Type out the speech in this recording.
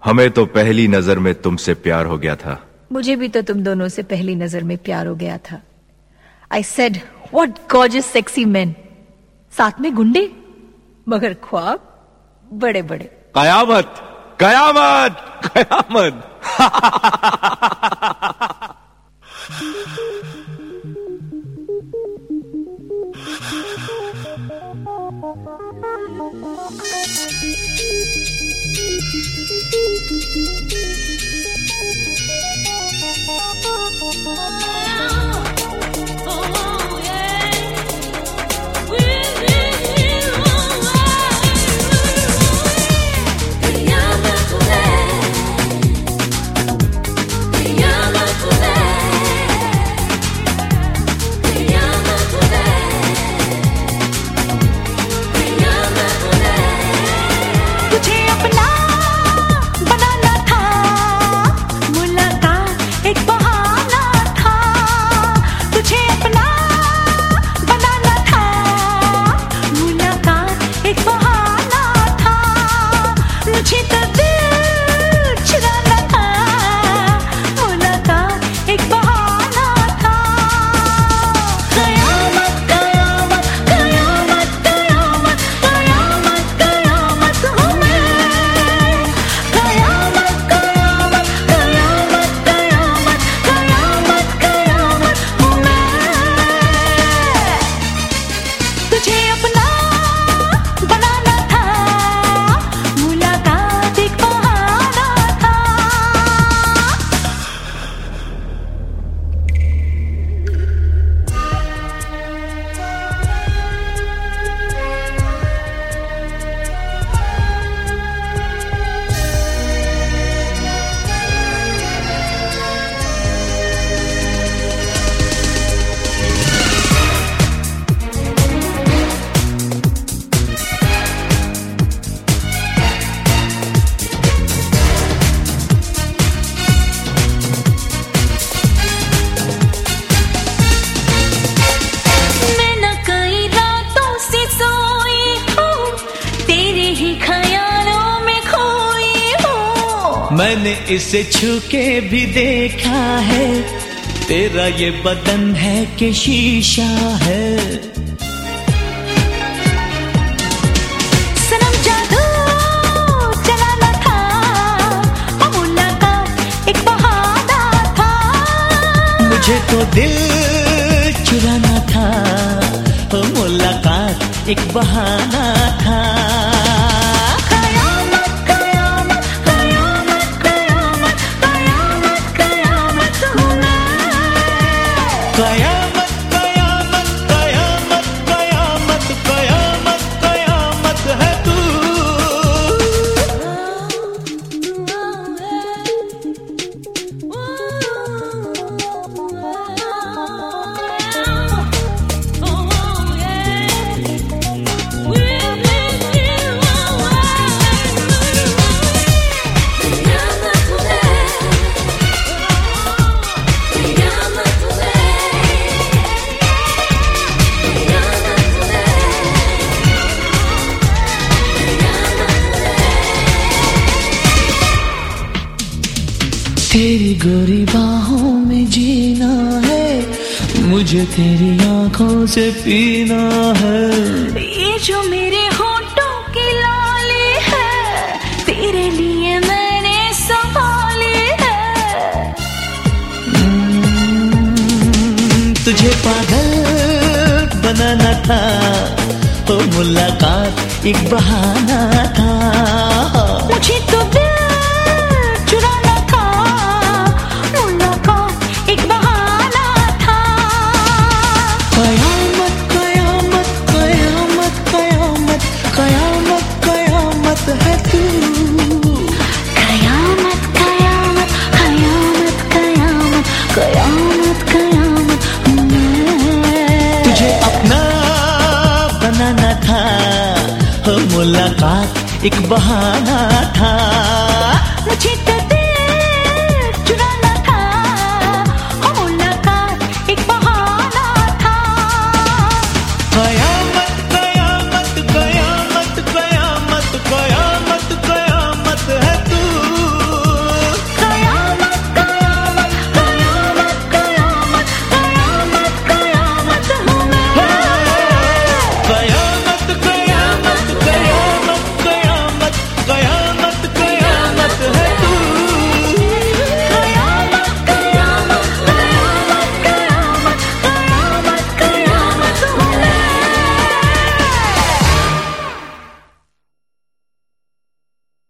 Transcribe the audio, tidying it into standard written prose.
हमें तो पहली नजर में तुमसे प्यार हो गया था। मुझे भी तो तुम दोनों से पहली नजर में प्यार हो गया था। I said, what gorgeous sexy men. साथ में गुंडे, मगर ख्वाब बड़े बड़े। कयामत, कयामत, कयामत। मैंने इसे छू के भी देखा है, तेरा ये बदन है कि शीशा है। सनम जादू चलाना था, मुलाकात एक बहाना था। मुझे तो दिल चुराना था, मुलाकात एक बहाना था। तेरी गोरी बाहों में जीना है, मुझे तेरी आंखों से पीना है। ये जो मेरे होठों की लाली है, तेरे लिए मैंने संभाली है। तुझे पागल बनाना था, तो मुलाकात एक बहाना था। मुझे तो मुलाकात एक बहाना था। मुझे